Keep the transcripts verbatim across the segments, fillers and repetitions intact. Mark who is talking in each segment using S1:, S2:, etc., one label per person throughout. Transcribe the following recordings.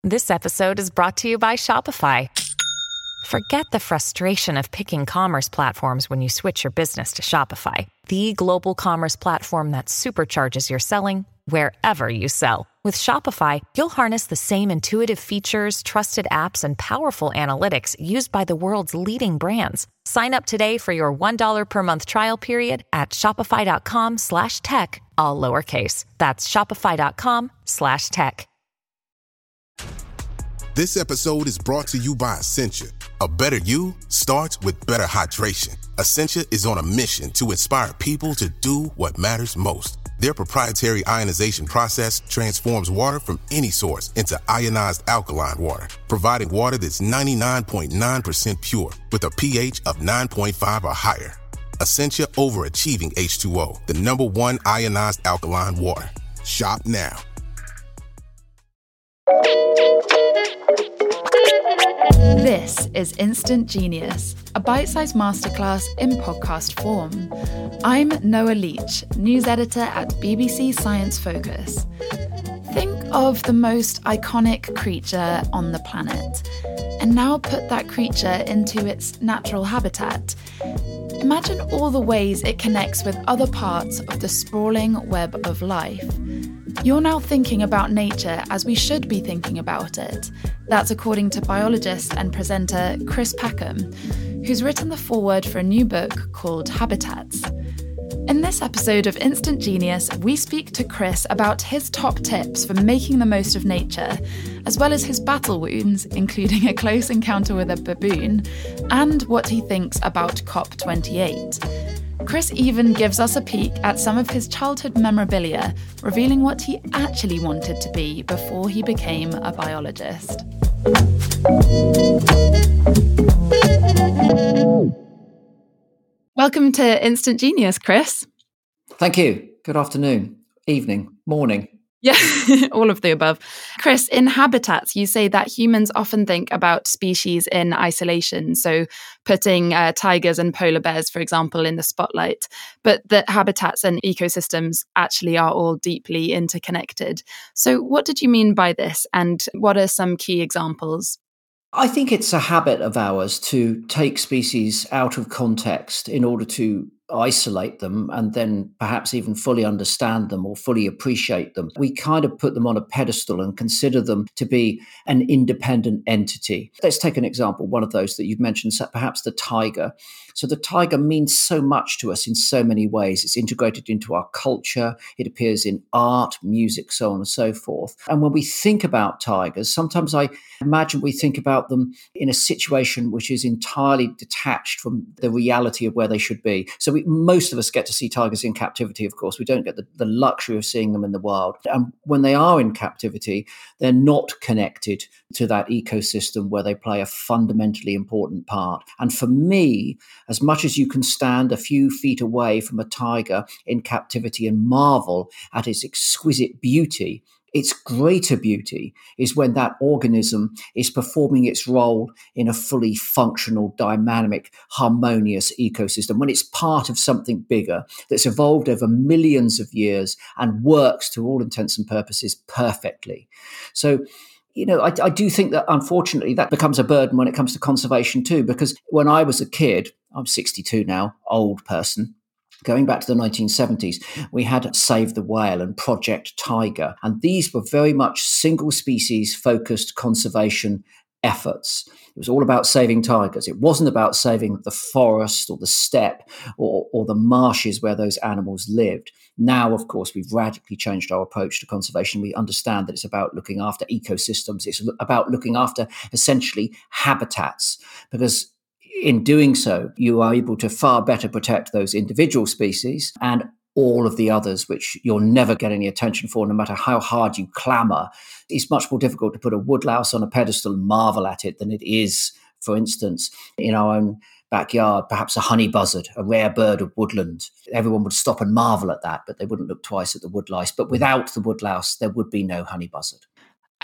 S1: This episode is brought to you by Shopify. Forget the frustration of picking commerce platforms when you switch your business to Shopify, the global commerce platform that supercharges your selling wherever you sell. With Shopify, you'll harness the same intuitive features, trusted apps, and powerful analytics used by the world's leading brands. Sign up today for your one dollar per month trial period at shopify.com slash tech, all lowercase. That's shopify.com slash tech.
S2: This episode is brought to you by Essentia. A better you starts with better hydration. Essentia is on a mission to inspire people to do what matters most. Their proprietary ionization process transforms water from any source into ionized alkaline water, providing water that's ninety-nine point nine percent pure with a pH of nine point five or higher. Essentia overachieving H two O, the number one ionized alkaline water. Shop now.
S3: This is Instant Genius, a bite-sized masterclass in podcast form. I'm Noah Leach, news editor at B B C Science Focus. Think of the most iconic creature on the planet, and now put that creature into its natural habitat. Imagine all the ways it connects with other parts of the sprawling web of life. You're now thinking about nature as we should be thinking about it. That's according to biologist and presenter Chris Packham, who's written the foreword for a new book called Habitats. In this episode of Instant Genius, we speak to Chris about his top tips for making the most of nature, as well as his battle wounds, including a close encounter with a baboon, and what he thinks about COP twenty-eight. Chris even gives us a peek at some of his childhood memorabilia, revealing what he actually wanted to be before he became a biologist. Welcome to Instant Genius, Chris.
S4: Thank you. Good afternoon, evening, morning.
S3: Yeah, all of the above. Chris, in Habitats, you say that humans often think about species in isolation, so putting uh, tigers and polar bears, for example, in the spotlight, but that habitats and ecosystems actually are all deeply interconnected. So what did you mean by this, and what are some key examples?
S4: I think it's a habit of ours to take species out of context in order to isolate them and then perhaps even fully understand them or fully appreciate them. We kind of put them on a pedestal and consider them to be an independent entity. Let's take an example, one of those that you've mentioned, perhaps the tiger. So the tiger means so much to us in so many ways. It's integrated into our culture. It appears in art, music, so on and so forth. And when we think about tigers, sometimes I imagine we think about them in a situation which is entirely detached from the reality of where they should be. So we, most of us get to see tigers in captivity, of course. We don't get the, the luxury of seeing them in the wild. And when they are in captivity, they're not connected to that ecosystem where they play a fundamentally important part. And for me, as much as you can stand a few feet away from a tiger in captivity and marvel at its exquisite beauty, its greater beauty is when that organism is performing its role in a fully functional, dynamic, harmonious ecosystem, when it's part of something bigger that's evolved over millions of years and works to all intents and purposes perfectly. So, you know, I, I do think that, unfortunately, that becomes a burden when it comes to conservation too, because when I was a kid, I'm sixty-two now, old person, going back to the nineteen seventies, we had Save the Whale and Project Tiger. And these were very much single species focused conservation efforts. It was all about saving tigers. It wasn't about saving the forest or the steppe or, or the marshes where those animals lived. Now, of course, we've radically changed our approach to conservation. We understand that it's about looking after ecosystems. It's about looking after essentially habitats, because in doing so, you are able to far better protect those individual species and all of the others, which you'll never get any attention for, no matter how hard you clamour. It's much more difficult to put a woodlouse on a pedestal and marvel at it than it is, for instance, in our own backyard, perhaps a honey buzzard, a rare bird of woodland. Everyone would stop and marvel at that, but they wouldn't look twice at the woodlice. But without the woodlouse, there would be no honey buzzard.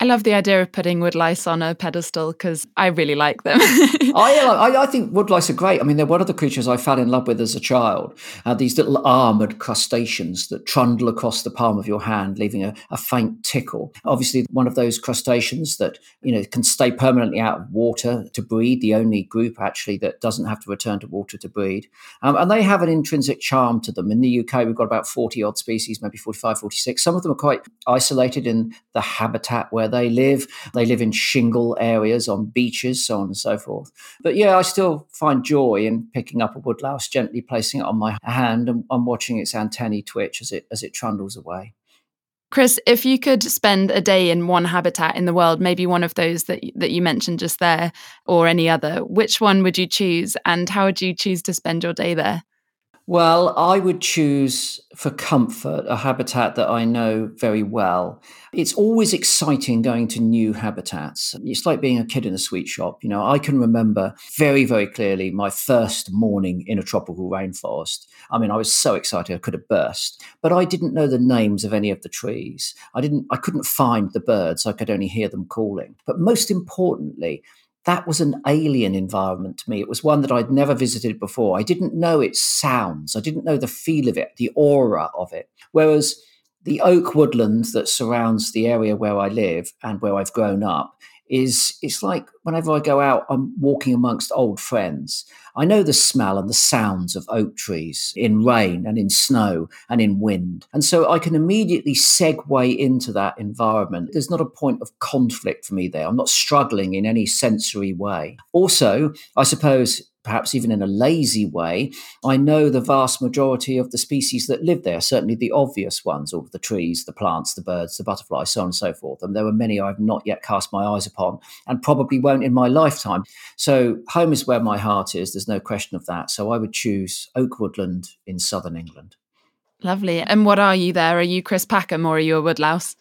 S3: I love the idea of putting woodlice on a pedestal because I really like them.
S4: I, I, I think woodlice are great. I mean, they're one of the creatures I fell in love with as a child. Uh, these little armoured crustaceans that trundle across the palm of your hand, leaving a, a faint tickle. Obviously, one of those crustaceans that, you know, can stay permanently out of water to breed, the only group actually that doesn't have to return to water to breed. Um, and they have an intrinsic charm to them. In the U K, we've got about forty odd species, maybe forty-five, forty-six. Some of them are quite isolated in the habitat where they live. They live in shingle areas on beaches, so on and so forth. But yeah, I still find joy in picking up a woodlouse, gently placing it on my hand and, and watching its antennae twitch as it as it trundles away.
S3: Chris, if you could spend a day in one habitat in the world, maybe one of those that that you mentioned just there or any other, which one would you choose and how would you choose to spend your day there?
S4: Well, I would choose for comfort a habitat that I know very well. It's always exciting going to new habitats. It's like being a kid in a sweet shop. You know, I can remember very, very clearly my first morning in a tropical rainforest. I mean, I was so excited I could have burst, but I didn't know the names of any of the trees. I didn't, I couldn't find the birds. I could only hear them calling. But most importantly, that was an alien environment to me. It was one that I'd never visited before. I didn't know its sounds. I didn't know the feel of it, the aura of it. Whereas the oak woodland that surrounds the area where I live and where I've grown up is, it's like whenever I go out, I'm walking amongst old friends. I know the smell and the sounds of oak trees in rain and in snow and in wind. And so I can immediately segue into that environment. There's not a point of conflict for me there. I'm not struggling in any sensory way. Also, I suppose, perhaps even in a lazy way, I know the vast majority of the species that live there, certainly the obvious ones, all of the trees, the plants, the birds, the butterflies, so on and so forth. And there are many I've not yet cast my eyes upon and probably won't in my lifetime. So home is where my heart is. There's no question of that. So I would choose oak woodland in southern England.
S3: Lovely. And what are you there? Are you Chris Packham or are you a woodlouse?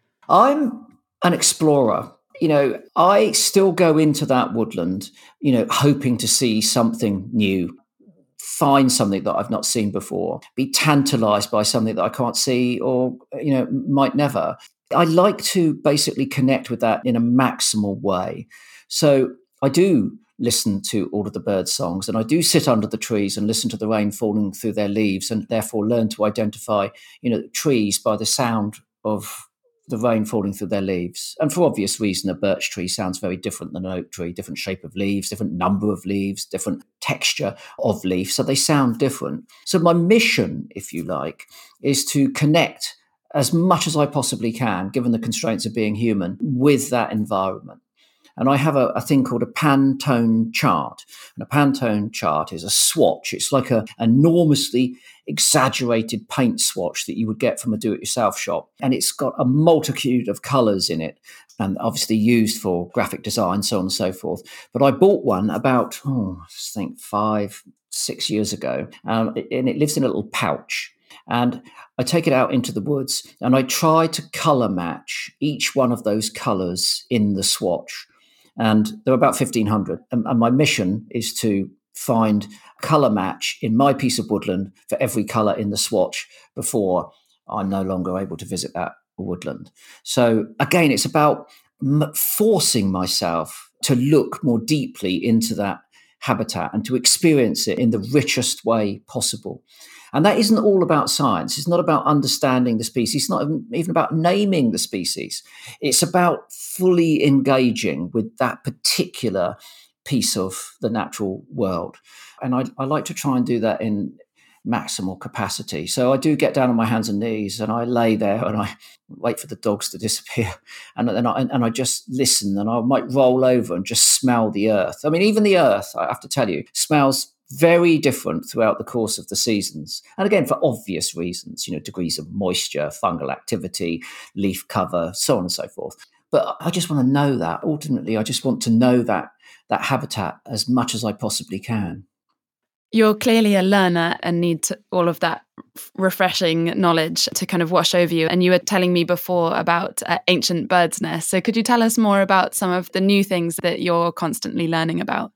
S4: I'm an explorer. You know, I still go into that woodland, you know, hoping to see something new, find something that I've not seen before, be tantalized by something that I can't see or, you know, might never. I like to basically connect with that in a maximal way. So I do listen to all of the bird songs and I do sit under the trees and listen to the rain falling through their leaves and therefore learn to identify, you know, trees by the sound of the rain falling through their leaves. And for obvious reason, a birch tree sounds very different than an oak tree, different shape of leaves, different number of leaves, different texture of leaf. So they sound different. So my mission, if you like, is to connect as much as I possibly can, given the constraints of being human, with that environment. And I have a, a thing called a Pantone chart. And a Pantone chart is a swatch. It's like an enormously exaggerated paint swatch that you would get from a do-it-yourself shop. And it's got a multitude of colours in it and obviously used for graphic design, so on and so forth. But I bought one about, oh, I think five, six years ago. Um, and it lives in a little pouch. And I take it out into the woods and I try to colour match each one of those colours in the swatch. And there are about fifteen hundred. And, and my mission is to find colour match in my piece of woodland for every colour in the swatch before I'm no longer able to visit that woodland. So again, it's about m- forcing myself to look more deeply into that habitat and to experience it in the richest way possible. And that isn't all about science. It's not about understanding the species. It's not even about naming the species. It's about fully engaging with that particular piece of the natural world. And I, I like to try and do that in maximal capacity. So I do get down on my hands and knees and I lay there and I wait for the dogs to disappear. And then I, and I just listen and I might roll over and just smell the earth. I mean, even the earth, I have to tell you, smells very different throughout the course of the seasons. And again, for obvious reasons, you know, degrees of moisture, fungal activity, leaf cover, so on and so forth. But I just want to know that. Ultimately, I just want to know that that habitat as much as I possibly can.
S3: You're clearly a learner and need to, all of that refreshing knowledge to kind of wash over you. And you were telling me before about uh, ancient birds' nests. So could you tell us more about some of the new things that you're constantly learning about?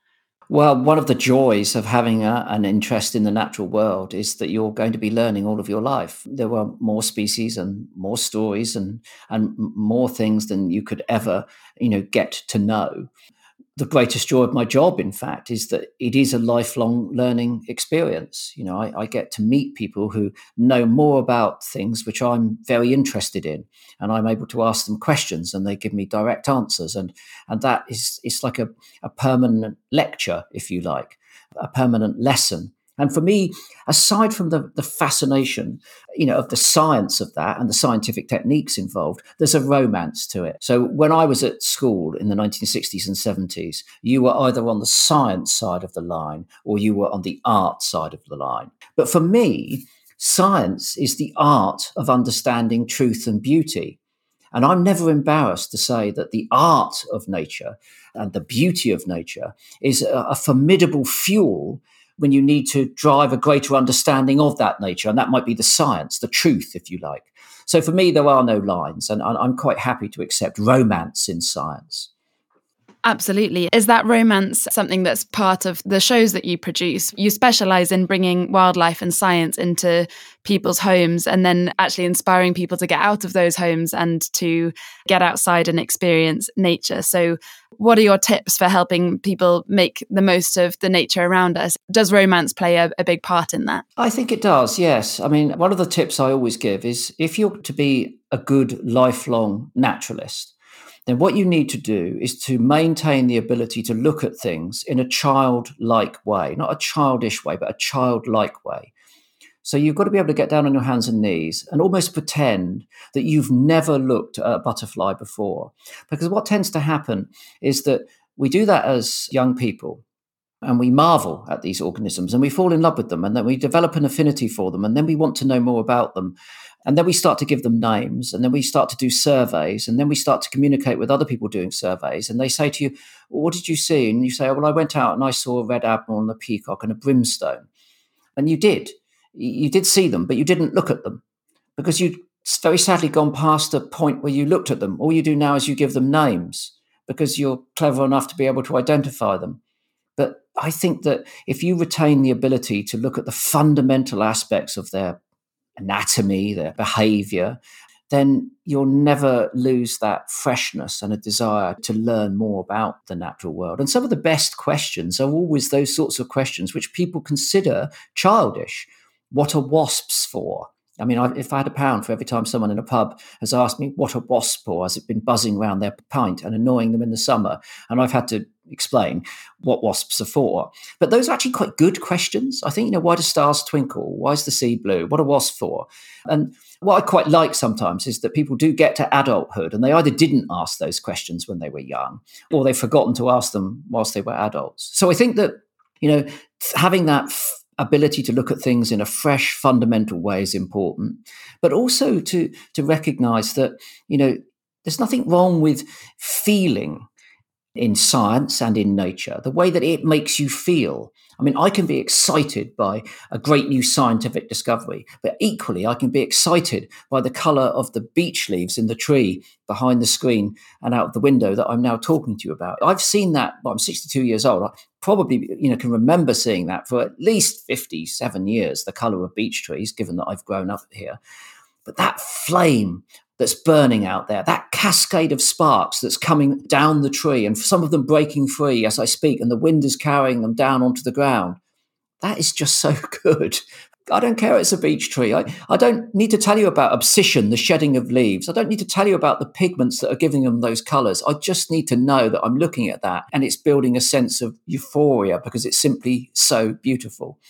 S4: Well, one of the joys of having a, an interest in the natural world is that you're going to be learning all of your life. There are more species and more stories and and more things than you could ever, you know, get to know. The greatest joy of my job, in fact, is that it is a lifelong learning experience. You know, I, I get to meet people who know more about things which I'm very interested in, and I'm able to ask them questions, and they give me direct answers, and and that is it's like a, a permanent lecture, if you like, a permanent lesson. And for me, aside from the, the fascination, you know, of the science of that and the scientific techniques involved, there's a romance to it. So when I was at school in the nineteen sixties and seventies, you were either on the science side of the line or you were on the art side of the line. But for me, science is the art of understanding truth and beauty. And I'm never embarrassed to say that the art of nature and the beauty of nature is a, a formidable fuel when you need to drive a greater understanding of that nature. And that might be the science, the truth, if you like. So for me, there are no lines, and I'm quite happy to accept romance in science.
S3: Absolutely. Is that romance something that's part of the shows that you produce? You specialise in bringing wildlife and science into people's homes and then actually inspiring people to get out of those homes and to get outside and experience nature. So what are your tips for helping people make the most of the nature around us? Does romance play a, a big part in that?
S4: I think it does, yes. I mean, one of the tips I always give is if you're to be a good lifelong naturalist, then what you need to do is to maintain the ability to look at things in a childlike way, not a childish way, but a childlike way. So you've got to be able to get down on your hands and knees and almost pretend that you've never looked at a butterfly before. Because what tends to happen is that we do that as young people, and we marvel at these organisms and we fall in love with them, and then we develop an affinity for them, and then we want to know more about them. And then we start to give them names, and then we start to do surveys, and then we start to communicate with other people doing surveys. And they say to you, well, what did you see? And you say, oh, well, I went out and I saw a red admiral and a peacock and a brimstone. And you did. You did see them, but you didn't look at them because you'd very sadly gone past the point where you looked at them. All you do now is you give them names because you're clever enough to be able to identify them. But I think that if you retain the ability to look at the fundamental aspects of their anatomy, their behavior, then you'll never lose that freshness and a desire to learn more about the natural world. And some of the best questions are always those sorts of questions which people consider childish. What are wasps for? I mean, I, if I had a pound for every time someone in a pub has asked me what a wasp for, has it been buzzing around their pint and annoying them in the summer, and I've had to explain what wasps are for. But those are actually quite good questions. I think, you know, why do stars twinkle? Why is the sea blue? What are wasps for? And what I quite like sometimes is that people do get to adulthood and they either didn't ask those questions when they were young or they've forgotten to ask them whilst they were adults. So I think that, you know, having that f- ability to look at things in a fresh, fundamental way is important, but also to to recognize that, you know, there's nothing wrong with feeling in science and in nature, the way that it makes you feel. I mean, I can be excited by a great new scientific discovery, but equally I can be excited by the colour of the beech leaves in the tree behind the screen and out of the window that I'm now talking to you about. I've seen that, well, I'm sixty-two years old. I probably, you know, can remember seeing that for at least fifty-seven years, the colour of beech trees, given that I've grown up here. But that flame that's burning out there, that cascade of sparks that's coming down the tree, and some of them breaking free as I speak, and the wind is carrying them down onto the ground. That is just so good. I don't care it's a beech tree. I, I don't need to tell you about abscission, the shedding of leaves. I don't need to tell you about the pigments that are giving them those colours. I just need to know that I'm looking at that and it's building a sense of euphoria because it's simply so beautiful.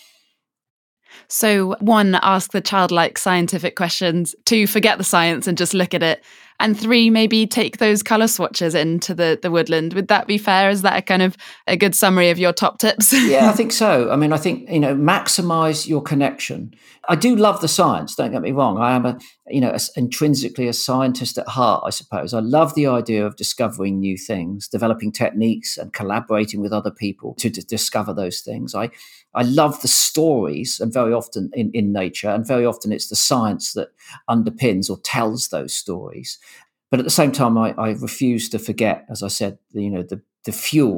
S3: So one, ask the childlike scientific questions. Two, forget the science and just look at it. And three, maybe take those colour swatches into the, the woodland. Would that be fair? Is that a kind of a good summary of your top tips?
S4: Yeah, I think so. I mean, I think, you know, maximise your connection. I do love the science, don't get me wrong. I am, a, you know, a, intrinsically a scientist at heart, I suppose. I love the idea of discovering new things, developing techniques and collaborating with other people to d- discover those things. I, I love the stories, and very often in, in nature, and very often it's the science that underpins or tells those stories. But at the same time, I, I refuse to forget, as I said, the, you know, the, the fuel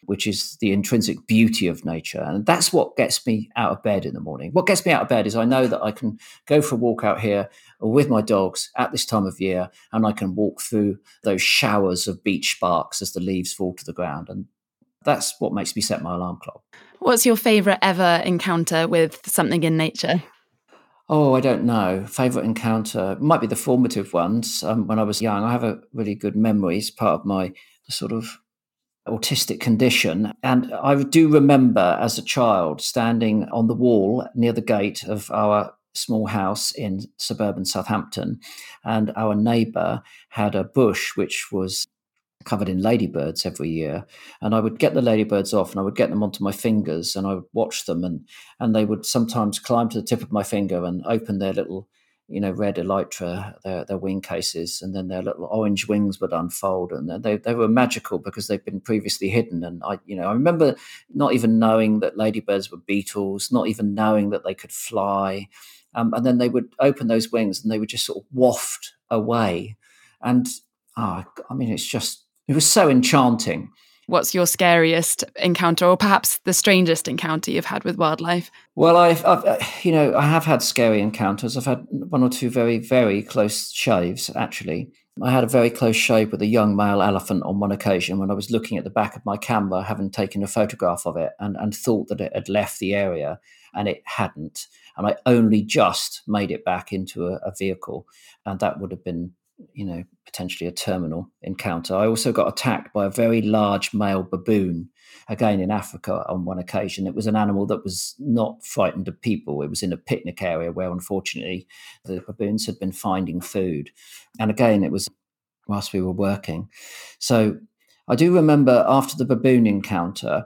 S4: which is the intrinsic beauty of nature. And that's what gets me out of bed in the morning. What gets me out of bed is I know that I can go for a walk out here or with my dogs at this time of year, and I can walk through those showers of beach sparks as the leaves fall to the ground. And that's what makes me set my alarm clock.
S3: What's your favourite ever encounter with something in nature?
S4: Oh, I don't know. Favourite encounter might be the formative ones. Um, when I was young, I have a really good memory. It's part of my sort of autistic condition. And I do remember as a child standing on the wall near the gate of our small house in suburban Southampton. And our neighbour had a bush which was covered in ladybirds every year, and I would get the ladybirds off and I would get them onto my fingers and I would watch them, and and they would sometimes climb to the tip of my finger and open their little, you know, red elytra, their their wing cases, and then their little orange wings would unfold, and they they were magical because they'd been previously hidden. And I, you know, I remember not even knowing that ladybirds were beetles, not even knowing that they could fly, um, and then they would open those wings and they would just sort of waft away, and oh, I mean, it's just. It was so enchanting.
S3: What's your scariest encounter, or perhaps the strangest encounter you've had with wildlife?
S4: Well, I've, I've, you know, I have had scary encounters. I've had one or two very, very close shaves, actually. I had a very close shave with a young male elephant on one occasion when I was looking at the back of my camera, having taken a photograph of it, and, and thought that it had left the area, and it hadn't. And I only just made it back into a, a vehicle, and that would have been, you know, potentially a terminal encounter. I also got attacked by a very large male baboon, again in Africa on one occasion. It was an animal that was not frightened of people. It was in a picnic area where, unfortunately, the baboons had been finding food. And again, it was whilst we were working. So I do remember after the baboon encounter,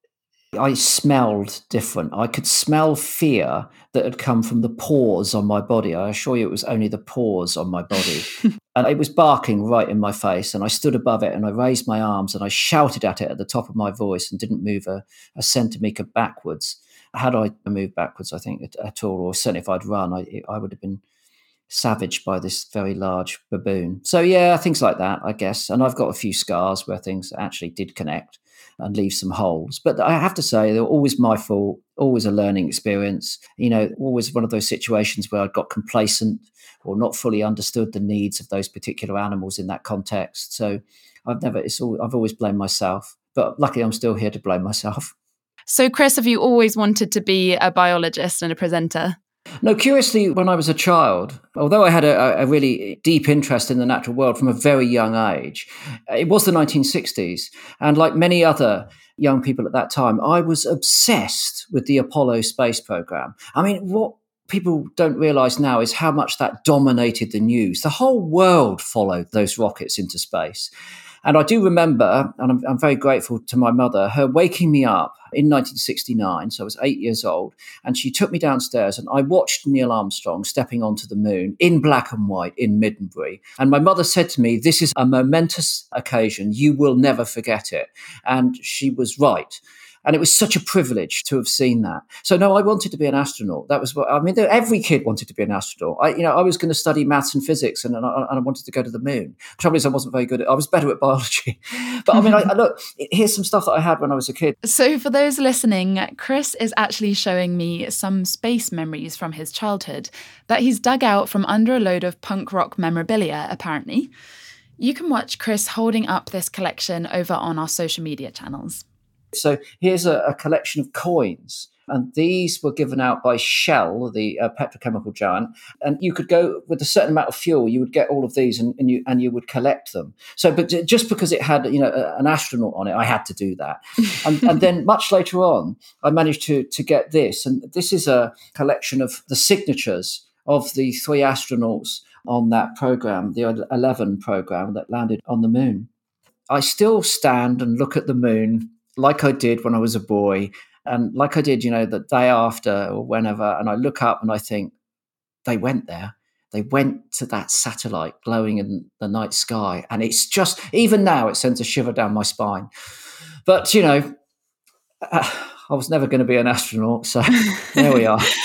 S4: I smelled different. I could smell fear that had come from the pores on my body. I assure you it was only the pores on my body. And it was barking right in my face. And I stood above it and I raised my arms and I shouted at it at the top of my voice and didn't move a, a centimetre backwards. Had I moved backwards, I think, at, at all, or certainly if I'd run, I, I would have been savaged by this very large baboon. So yeah, things like that, I guess. And I've got a few scars where things actually did connect and leave some holes. But I have to say, they were always my fault, always a learning experience. You know, always one of those situations where I got complacent or not fully understood the needs of those particular animals in that context. So I've never, it's all, I've always blamed myself. But luckily, I'm still here to blame myself.
S3: So, Chris, have you always wanted to be a biologist and a presenter?
S4: No, curiously, when I was a child, although I had a, a really deep interest in the natural world from a very young age, it was the nineteen sixties. And like many other young people at that time, I was obsessed with the Apollo space program. I mean, what people don't realize now is how much that dominated the news. The whole world followed those rockets into space. And I do remember, and I'm, I'm very grateful to my mother, her waking me up in nineteen sixty-nine. So I was eight years old. And she took me downstairs and I watched Neil Armstrong stepping onto the moon in black and white in Middenbury. And my mother said to me, "This is a momentous occasion. You will never forget it." And she was right. And it was such a privilege to have seen that. So no, I wanted to be an astronaut. That was what, I mean, every kid wanted to be an astronaut. I, you know, I was going to study maths and physics and, and, I, and I wanted to go to the moon. The trouble is I wasn't very good at, I was better at biology. But I mean, I, I look, here's some stuff that I had when I was a kid.
S3: So for those listening, Chris is actually showing me some space memories from his childhood that he's dug out from under a load of punk rock memorabilia, apparently. You can watch Chris holding up this collection over on our social media channels.
S4: So here's a, a collection of coins, and these were given out by Shell, the uh, petrochemical giant. And you could go with a certain amount of fuel, you would get all of these, and, and you and you would collect them. So, but just because it had, you know, a, an astronaut on it, I had to do that. And, and then much later on, I managed to to get this, and this is a collection of the signatures of the three astronauts on that program, the eleven program that landed on the moon. I still stand and look at the moon like I did when I was a boy, and like I did, you know, the day after or whenever, and I look up and I think, they went there. They went to that satellite glowing in the night sky. And it's just, even now, it sends a shiver down my spine. But, you know, uh, I was never going to be an astronaut, so there we are.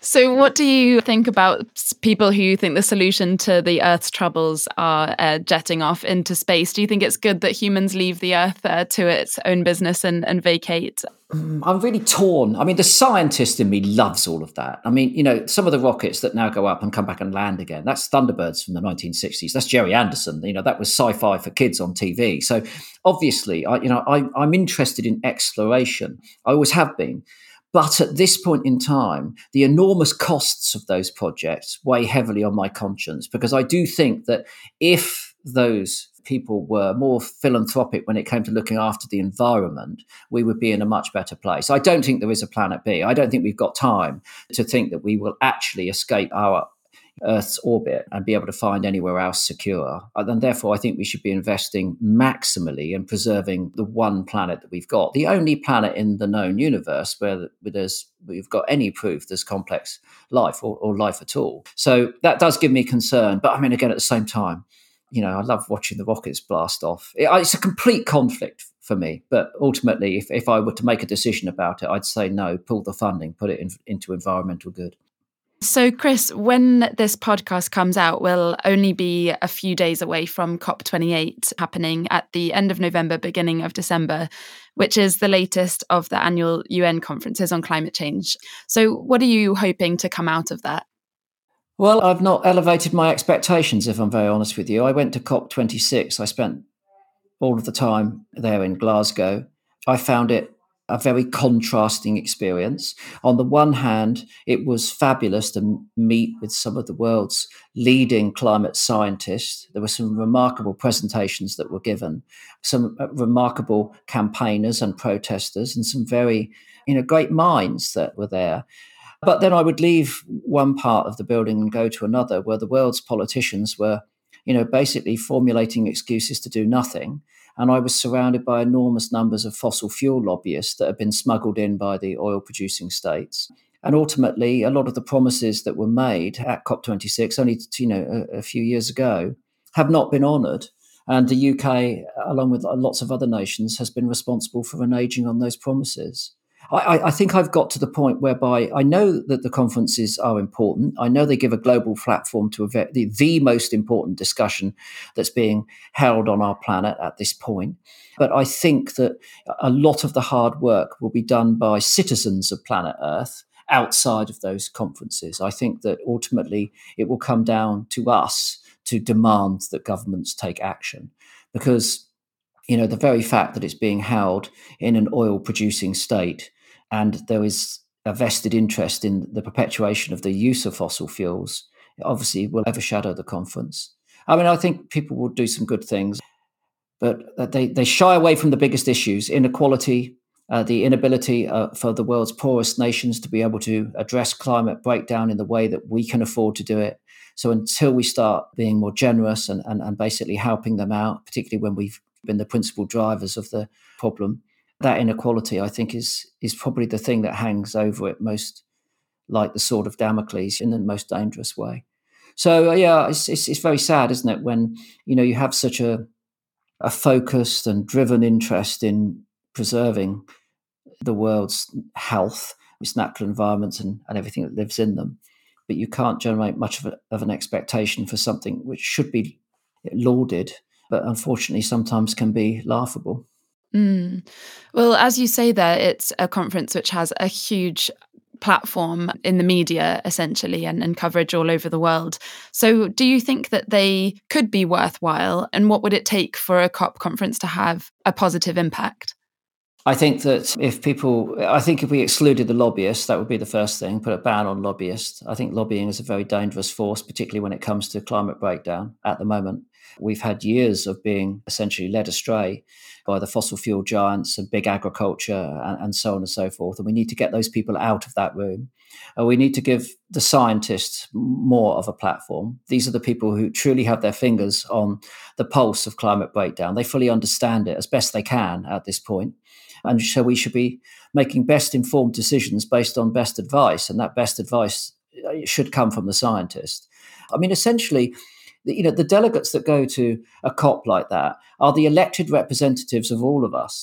S3: So what do you think about people who think the solution to the Earth's troubles are uh, jetting off into space? Do you think it's good that humans leave the Earth uh, to its own business and, and vacate?
S4: I'm really torn. I mean, the scientist in me loves all of that. I mean, you know, some of the rockets that now go up and come back and land again, that's Thunderbirds from the nineteen sixties. That's Jerry Anderson. You know, that was sci-fi for kids on T V. So obviously, I, you know, I, I'm interested in exploration. I always have been. But at this point in time, the enormous costs of those projects weigh heavily on my conscience, because I do think that if those people were more philanthropic when it came to looking after the environment, we would be in a much better place. I don't think there is a planet B. I don't think we've got time to think that we will actually escape our Earth's orbit and be able to find anywhere else secure. And therefore, I think we should be investing maximally in preserving the one planet that we've got, the only planet in the known universe where there's we've got any proof there's complex life or, or life at all. So that does give me concern. But I mean, again, at the same time, you know, I love watching the rockets blast off. It, it's a complete conflict for me. But ultimately, if, if I were to make a decision about it, I'd say no, pull the funding, put it in, into environmental good.
S3: So, Chris, when this podcast comes out, we'll only be a few days away from COP twenty-eight happening at the end of November, beginning of December, which is the latest of the annual U N conferences on climate change. So what are you hoping to come out of that?
S4: Well, I've not elevated my expectations, if I'm very honest with you. I went to COP twenty-six. I spent all of the time there in Glasgow. I found it a very contrasting experience. On the one hand, it was fabulous to meet with some of the world's leading climate scientists. There were some remarkable presentations that were given, some remarkable campaigners and protesters, and some very, you know, great minds that were there. But then I would leave one part of the building and go to another where the world's politicians were, you know, basically formulating excuses to do nothing. And I was surrounded by enormous numbers of fossil fuel lobbyists that have been smuggled in by the oil-producing states. And ultimately, a lot of the promises that were made at COP twenty-six, only you know a, a few years ago, have not been honoured. And the U K, along with lots of other nations, has been responsible for reneging on those promises. I, I think I've got to the point whereby I know that the conferences are important. I know they give a global platform to a, the, the most important discussion that's being held on our planet at this point. But I think that a lot of the hard work will be done by citizens of planet Earth outside of those conferences. I think that ultimately it will come down to us to demand that governments take action, because you know, the very fact that it's being held in an oil-producing state and there is a vested interest in the perpetuation of the use of fossil fuels, obviously will overshadow the conference. I mean, I think people will do some good things, but they, they shy away from the biggest issues: inequality, uh, the inability uh, for the world's poorest nations to be able to address climate breakdown in the way that we can afford to do it. So until we start being more generous and, and, and basically helping them out, particularly when we've been the principal drivers of the problem, that inequality, I think, is is probably the thing that hangs over it most like the sword of Damocles in the most dangerous way. So, uh, yeah, it's, it's it's very sad, isn't it, when, you know, you have such a a focused and driven interest in preserving the world's health, its natural environments and, and everything that lives in them, but you can't generate much of, a, of an expectation for something which should be lauded, but unfortunately sometimes can be laughable.
S3: Mm. Well, as you say there, it's a conference which has a huge platform in the media, essentially, and, and coverage all over the world. So do you think that they could be worthwhile? And what would it take for a COP conference to have a positive impact?
S4: I think that if people, I think if we excluded the lobbyists, that would be the first thing, put a ban on lobbyists. I think lobbying is a very dangerous force, particularly when it comes to climate breakdown at the moment. We've had years of being essentially led astray by the fossil fuel giants and big agriculture and, and so on and so forth. And we need to get those people out of that room. Uh, we need to give the scientists more of a platform. These are the people who truly have their fingers on the pulse of climate breakdown. They fully understand it as best they can at this point. And so we should be making best informed decisions based on best advice. And that best advice should come from the scientist. I mean, essentially, you know, the delegates that go to a COP like that are the elected representatives of all of us.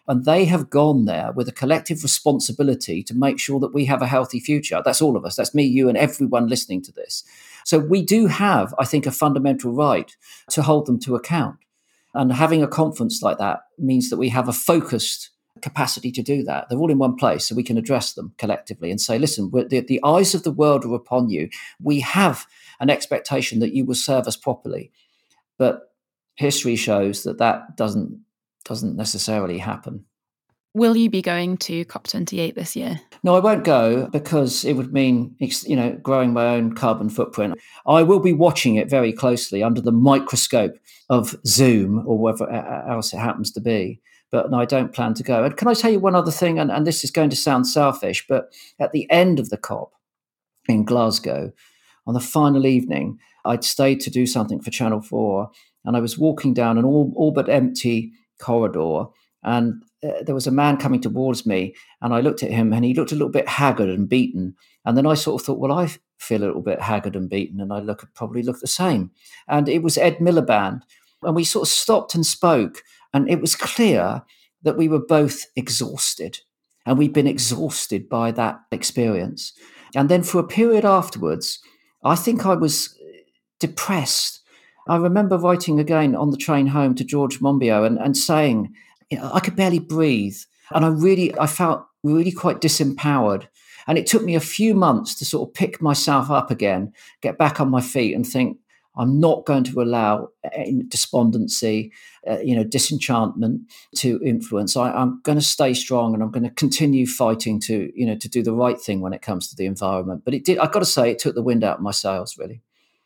S4: And they have gone there with a collective responsibility to make sure that we have a healthy future. That's all of us. That's me, you, and everyone listening to this. So we do have, I think, a fundamental right to hold them to account. And having a conference like that means that we have a focused capacity to do that. They're all in one place, so we can address them collectively and say, listen, the, the eyes of the world are upon you. We have an expectation that you will serve us properly. But history shows that that doesn't doesn't necessarily happen.
S3: Will you be going to COP twenty-eight this year?
S4: No, I won't go because it would mean, you know, growing my own carbon footprint. I will be watching it very closely under the microscope of Zoom or whatever else it happens to be. But no, I don't plan to go. And can I tell you one other thing? And, and this is going to sound selfish, but at the end of the COP in Glasgow, on the final evening, I'd stayed to do something for Channel four, and I was walking down an all, all but empty corridor, and uh, there was a man coming towards me, and I looked at him, and he looked a little bit haggard and beaten. And then I sort of thought, well, I feel a little bit haggard and beaten, and I look probably look the same. And it was Ed Miliband, and we sort of stopped and spoke, and it was clear that we were both exhausted, and we'd been exhausted by that experience. And then for a period afterwards, I think I was depressed. I remember writing again on the train home to George Monbiot and, and saying, you know, I could barely breathe. And I really, I felt really quite disempowered. And it took me a few months to sort of pick myself up again, get back on my feet and think, I'm not going to allow despondency, uh, you know, disenchantment to influence. I, I'm going to stay strong, and I'm going to continue fighting to, you know, to do the right thing when it comes to the environment. But it did, I've got to say, it took the wind out of my sails, really.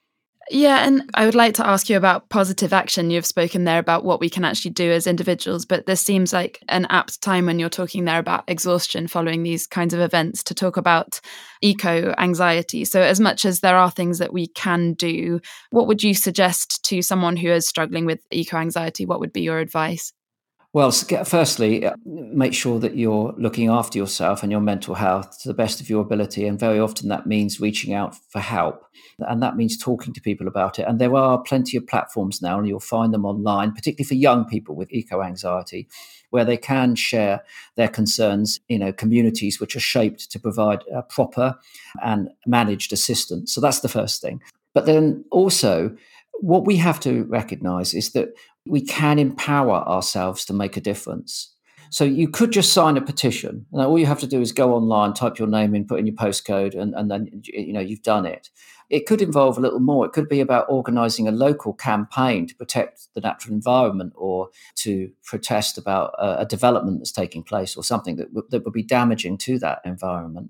S3: Yeah, and I would like to ask you about positive action. You've spoken there about what we can actually do as individuals, but this seems like an apt time when you're talking there about exhaustion following these kinds of events to talk about eco-anxiety. So as much as there are things that we can do, what would you suggest to someone who is struggling with eco-anxiety? What would be your advice?
S4: Well, firstly, make sure that you're looking after yourself and your mental health to the best of your ability. And very often that means reaching out for help. And that means talking to people about it. And there are plenty of platforms now, and you'll find them online, particularly for young people with eco-anxiety, where they can share their concerns, you know, communities which are shaped to provide a proper and managed assistance. So that's the first thing. But then also, what we have to recognize is that we can empower ourselves to make a difference. So you could just sign a petition. And all you have to do is go online, type your name in, put in your postcode, and, and then, you know, you've done it. It could involve a little more. It could be about organizing a local campaign to protect the natural environment, or to protest about a, a development that's taking place, or something that, w- that would be damaging to that environment.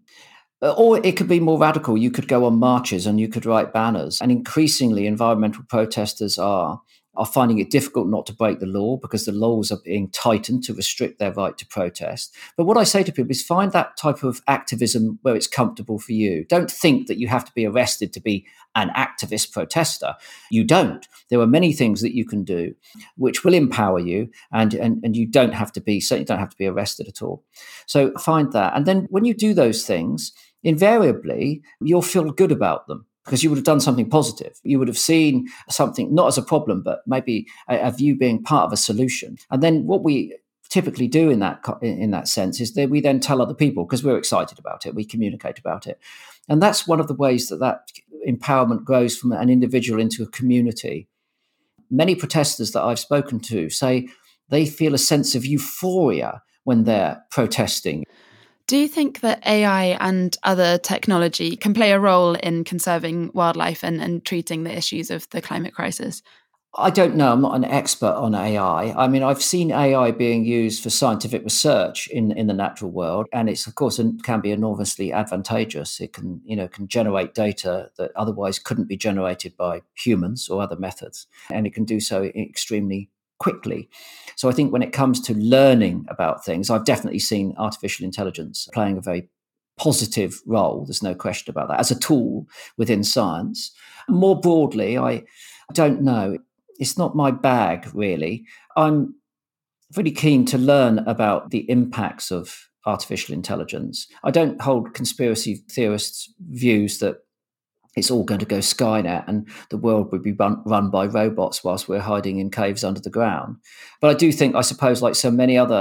S4: Or it could be more radical. You could go on marches and you could write banners. And increasingly, environmental protesters are are finding it difficult not to break the law, because the laws are being tightened to restrict their right to protest. But what I say to people is, find that type of activism where it's comfortable for you. Don't think that you have to be arrested to be an activist protester. You don't. There are many things that you can do which will empower you, and, and, and you don't have to be, so you don't have to be arrested at all. So find that. And then when you do those things, invariably, you'll feel good about them, because you would have done something positive. You would have seen something not as a problem, but maybe a, a view being part of a solution. And then what we typically do in that in that sense is that we then tell other people, because we're excited about it, we communicate about it. And that's one of the ways that that empowerment grows from an individual into a community. Many protesters that I've spoken to say they feel a sense of euphoria when they're protesting.
S3: Do you think that A I and other technology can play a role in conserving wildlife and, and treating the issues of the climate crisis?
S4: I don't know. I'm not an expert on A I. I mean, I've seen A I being used for scientific research in, in the natural world, and it's, of course, can be enormously advantageous. It can, you know, can generate data that otherwise couldn't be generated by humans or other methods, and it can do so extremely quickly. So I think when it comes to learning about things, I've definitely seen artificial intelligence playing a very positive role. There's no question about that, as a tool within science. More broadly, I don't know. It's not my bag, really. I'm really keen to learn about the impacts of artificial intelligence. I don't hold conspiracy theorists' views that it's all going to go Skynet and the world would be run, run by robots whilst we're hiding in caves under the ground. But I do think, I suppose, like so many other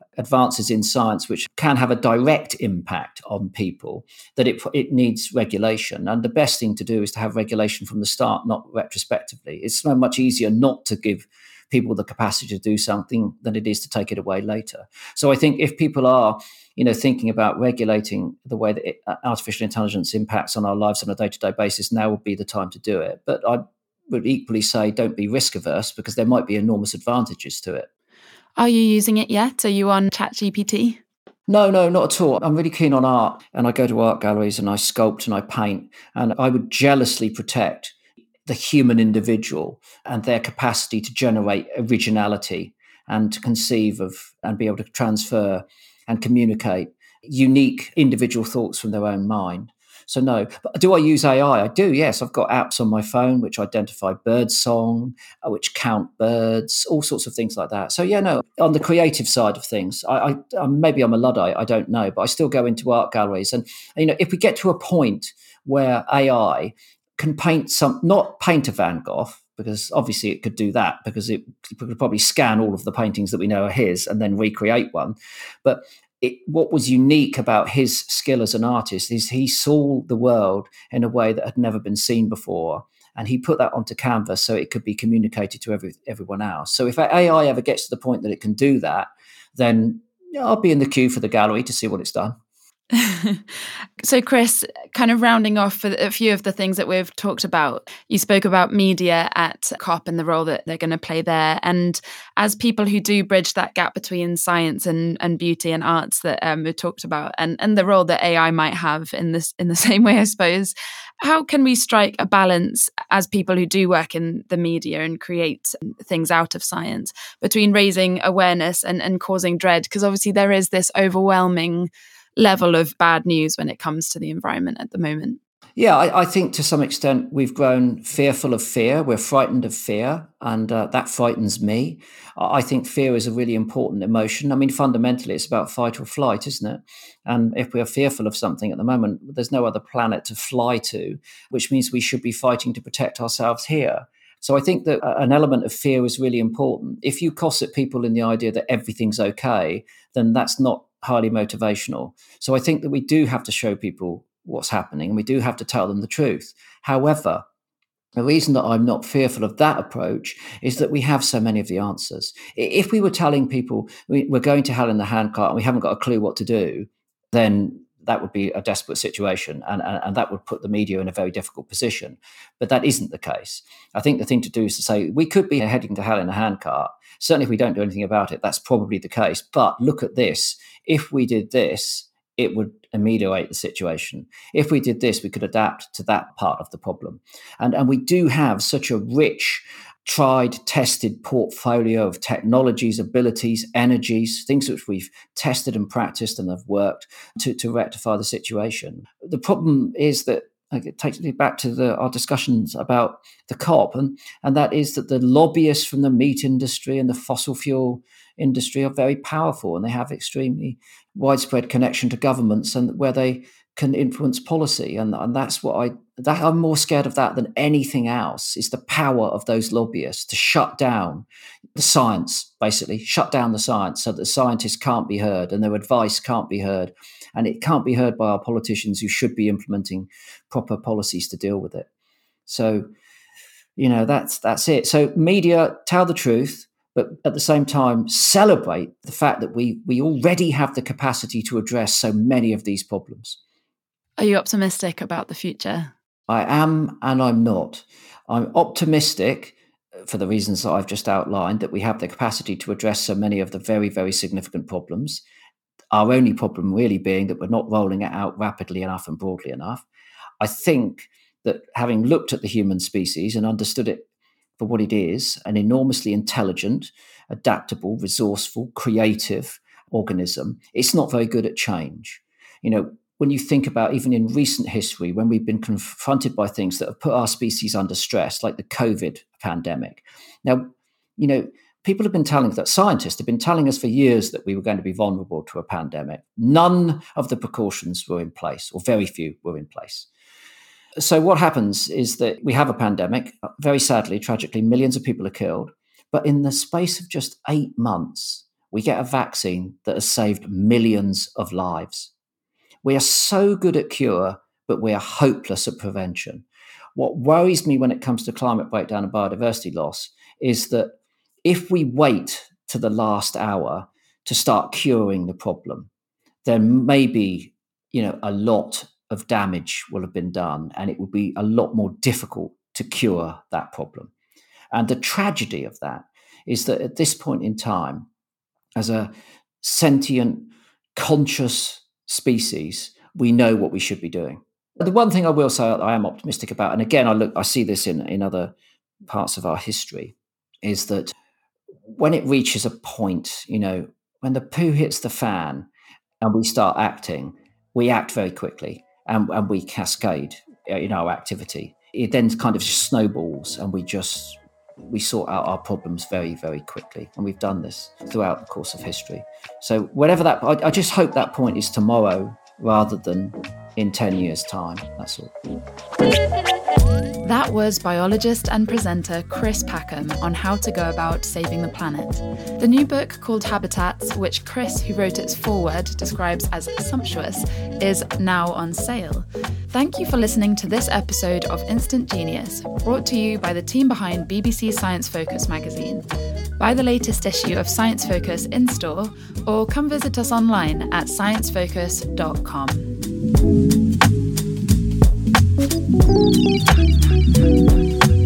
S4: advances in science which can have a direct impact on people, that it, it needs regulation. And the best thing to do is to have regulation from the start, not retrospectively. It's so much easier not to give people the capacity to do something than it is to take it away later. So I think if people are, you know, thinking about regulating the way that it, uh, artificial intelligence impacts on our lives on a day-to-day basis, now would be the time to do it. But I would equally say don't be risk averse, because there might be enormous advantages to it.
S3: Are you using it yet? Are you on ChatGPT?
S4: No, no, not at all. I'm really keen on art, and I go to art galleries and I sculpt and I paint, and I would jealously protect the human individual and their capacity to generate originality and to conceive of and be able to transfer and communicate unique individual thoughts from their own mind. So no, but do I use A I? I do, yes. I've got apps on my phone which identify bird song, uh, which count birds, all sorts of things like that. So yeah, no, on the creative side of things, I, I maybe I'm a Luddite, I don't know, but I still go into art galleries. And, you know, if we get to a point where A I can paint some, not paint a Van Gogh, because obviously it could do that, because it, it could probably scan all of the paintings that we know are his and then recreate one. But It, what was unique about his skill as an artist is he saw the world in a way that had never been seen before, and he put that onto canvas so it could be communicated to every, everyone else. So if A I ever gets to the point that it can do that, then I'll be in the queue for the gallery to see what it's done.
S3: So, Chris, kind of rounding off a few of the things that we've talked about, you spoke about media at COP and the role that they're going to play there. And as people who do bridge that gap between science and, and beauty and arts that um, we talked about, and, and the role that A I might have in this in the same way, I suppose, how can we strike a balance as people who do work in the media and create things out of science between raising awareness and, and causing dread? Because obviously there is this overwhelming level of bad news when it comes to the environment at the moment.
S4: Yeah, I, I think to some extent we've grown fearful of fear. We're frightened of fear, and uh, that frightens me. I think fear is a really important emotion. I mean, fundamentally, it's about fight or flight, isn't it? And if we are fearful of something at the moment, there's no other planet to fly to, which means we should be fighting to protect ourselves here. So I think that an element of fear is really important. If you cosset people in the idea that everything's okay, then that's not highly motivational. So I think that we do have to show people what's happening, and we do have to tell them the truth. However, the reason that I'm not fearful of that approach is that we have so many of the answers. If we were telling people we're going to hell in the handcart and we haven't got a clue what to do, then that would be a desperate situation, and, and, and that would put the media in a very difficult position. But that isn't the case. I think the thing to do is to say, we could be heading to hell in a handcart. Certainly if we don't do anything about it, that's probably the case. But look at this. If we did this, it would ameliorate the situation. If we did this, we could adapt to that part of the problem. And, and we do have such a rich, tried, tested portfolio of technologies, abilities, energies, things which we've tested and practiced and have worked to, to rectify the situation. The problem is that like, it takes me back to the, our discussions about the COP, and, and that is that the lobbyists from the meat industry and the fossil fuel industry are very powerful, and they have extremely widespread connection to governments and where they can influence policy. And, and that's what I, that I'm more scared of that than anything else, is the power of those lobbyists to shut down the science, basically shut down the science so that scientists can't be heard and their advice can't be heard. And it can't be heard by our politicians who should be implementing proper policies to deal with it. So, you know, that's, that's it. So media, tell the truth, but at the same time, celebrate the fact that we we already have the capacity to address so many of these problems.
S3: Are you optimistic about the future?
S4: I am, and I'm not. I'm optimistic for the reasons that I've just outlined, that we have the capacity to address so many of the very, very significant problems. Our only problem really being that we're not rolling it out rapidly enough and broadly enough. I think that having looked at the human species and understood it for what it is, an enormously intelligent, adaptable, resourceful, creative organism, it's not very good at change. You know, when you think about even in recent history, when we've been confronted by things that have put our species under stress, like the COVID pandemic. Now, you know, people have been telling us, that scientists have been telling us for years that we were going to be vulnerable to a pandemic. None of the precautions were in place, or very few were in place. So what happens is that we have a pandemic. Very sadly, tragically, millions of people are killed. But in the space of just eight months, we get a vaccine that has saved millions of lives. We are so good at cure, but we are hopeless at prevention. What worries me when it comes to climate breakdown and biodiversity loss is that if we wait to the last hour to start curing the problem, then maybe, you know, a lot of damage will have been done, and it will be a lot more difficult to cure that problem. And the tragedy of that is that at this point in time, as a sentient, conscious species, we know what we should be doing. The one thing I will say I am optimistic about, and again, I look, I see this in, in other parts of our history, is that when it reaches a point, you know, when the poo hits the fan and we start acting, we act very quickly and, and we cascade in our activity. It then kind of just snowballs and we just, we sort out our problems very, very quickly. And we've done this throughout the course of history. So whatever that, I, I just hope that point is tomorrow rather than in ten years' time. That's all.
S3: That was biologist and presenter Chris Packham on how to go about saving the planet. The new book called Habitats, which Chris, who wrote its foreword, describes as sumptuous, is now on sale. Thank you for listening to this episode of Instant Genius, brought to you by the team behind B B C Science Focus magazine. Buy the latest issue of Science Focus in store, or come visit us online at science focus dot com. Thank you.